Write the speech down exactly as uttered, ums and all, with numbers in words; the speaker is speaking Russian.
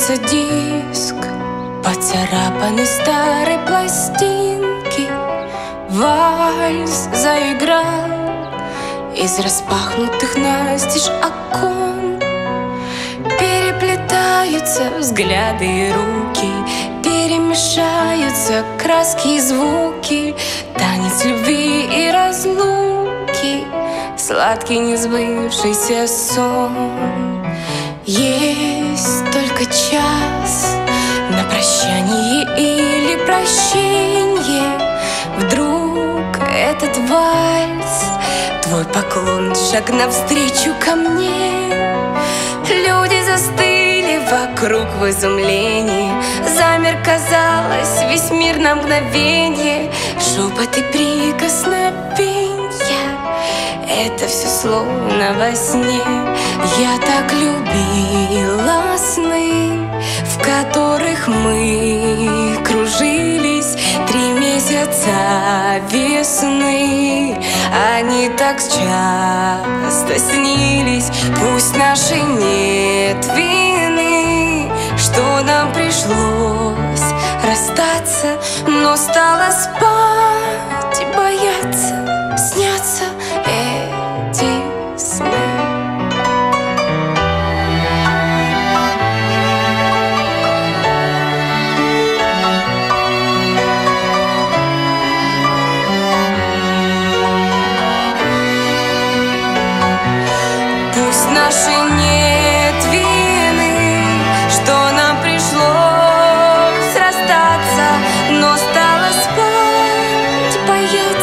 Крутится диск поцарапанной старой пластинки. Вальс заиграл из распахнутых настежь окон. Переплетаются взгляды и руки, перемешаются краски и звуки. Танец любви и разлуки, сладкий несбывшийся сон. Есть только час на прощание или прощенье. Вдруг этот вальс, твой поклон, шаг навстречу ко мне. Люди застыли вокруг в изумлении. Замер, казалось, весь мир на мгновение. Шепот и прикосновенья, это все словно во сне. Я так любила сны, в которых мы кружились три месяца весны. Они так часто снились. Пусть нашей нет вины, что нам пришлось расстаться, но стало спать и бояться снятся эти сны. Пусть нашей нет вины, что нам пришлось расстаться, но стало спать и бояться